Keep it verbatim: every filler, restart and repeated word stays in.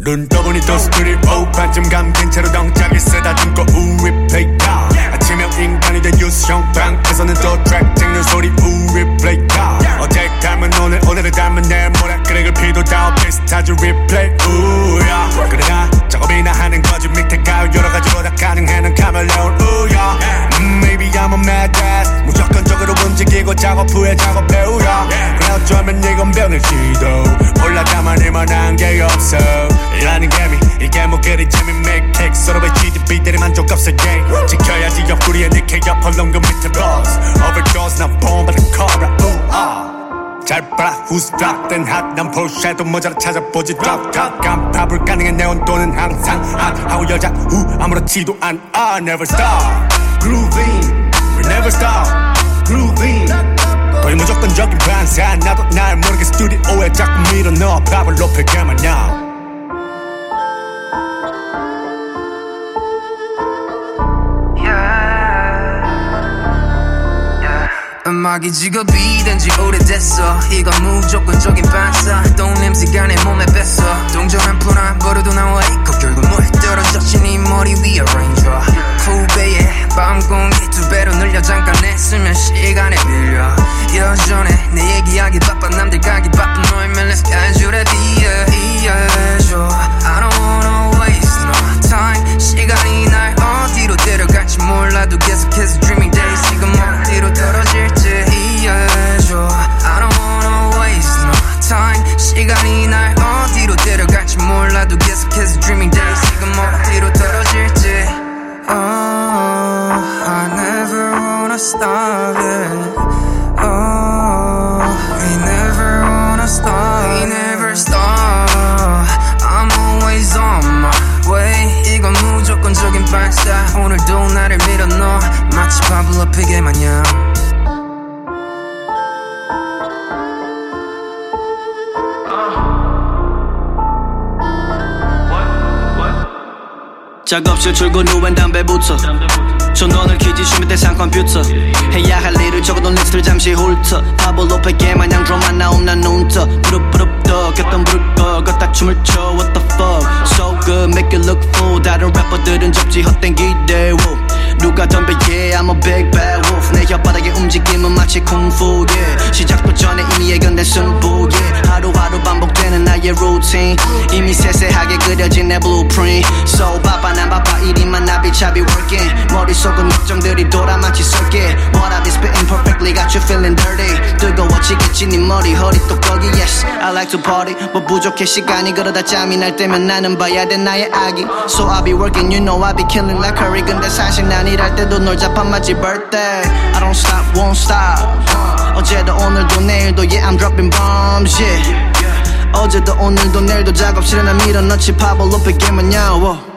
눈 떠보니 또 스튜디오 반쯤 감긴 채로 덩짝이 쓰다듬고 우 리플레이가 아침형 인간이 된 뉴스형 방에서는 또 트랙 찍는 소리 우 리플레이가 어제 닮은 오늘 오늘을 닮은 내일 모레 그래 글피도 다 비슷하지 리플레이 우야 그래 나 작업이나 하는 거지 밑에 가요 여러 가지로 다 가능해 난 카멜레온 우야 음, maybe I'm a mad ass 무조건적으로 움직이고 작업 후에 작업해 우야 그래 어쩌면 이건 병일지도 몰라 가만히 만한 게 없어 이라는 개미 이게 뭐 그리 재미 make cake 서로의 지디비들이 만족 없어 yeah 지켜야지 옆구리에 니케 옆 헐렁금 밑에 boss overdose 난 bomb the cobra 우아 잘 봐라 who's black then hot 난 포샤도 모자라 찾아보지 drop top 깜팝을 가능해 내 온도는 항상 hot 하고 여자 후 아무렇지도 않아 never stop grooving we never stop grooving 거의 무조건적인 반사 나도 날 모르게 스튜디오에 자꾸 밀어넣어 밥을 높이게 마냥 음악이 직업이 된지 오래됐어 이건 무조건적인 반사 똥냄새가 내 몸에 뺐어 동전한 푸나 버려도 나와 있고 결국 물 떨어졌지 네 머리 위에 raindrop 후배의 밤 공기 두 배로 늘려 잠깐 냈으면 시간에 밀려 여전해 내 얘기하기 바빠 남들 가기 바쁜 너희면 let's casual에 비해 이해해줘 I don't wanna waste no time 시간이 날 어디로 데려갈지 몰라도 계속해서 dreaming days 지금 어디로 떨어질지 이해해줘 I don't wanna waste no time 시간이 날 어디로 데려갈지 몰라도 계속해서 dreaming days 지금 어디로 떨어질지 Oh, I never wanna stop it Oh, we never wanna stop We never stop I'm always on my way 이건 무조건적인 발사 오늘도 나를 밀어넣어 마치 파블로 피게 마냥 작업실 출근 후엔 담배부터 전원을 켜지 쉬면 대상 컴퓨터 해야 할 일을 적어둔 리스트를 잠시 훑어 파블로 패게 마냥 드럼만 나오면 난 눈떠 부릅부릅 떠 겼던 부를 거 걷다 춤을 춰 What the fuck So good make you look fool 다른 래퍼들은 접지 헛된 기대 Woo. 누가 덤벼 yeah I'm a big bad wolf 내 혓바닥의 움직임은 마치 쿵푸 yeah 시작도 전에 이미 예견된 승부 yeah 하루하루 반복되는 나의 루틴 이미 세세하게 그려진 내 blueprint So 바빠 난 바빠 일이만 나비차비 working 머릿속은 걱정들이 돌아 마치 설계 What I be spitting perfectly got you feeling dirty 뜨거워지겠지 네 머리 허리 똑거기 Yes I like to party 뭐 부족해 시간이 그러다 짬이 날 때면 나는 봐야 돼 나의 아기 So I be working you know I be killing like curry 근데 사실 난 일할 때도 널 잡아 마치 birthday I don't stop won't stop uh, 어제도 오늘도 내일도 yeah I'm dropping bombs yeah 어제도 오늘도 내일도 작업실에 난 밀어넣지 파벌 높이게 마냥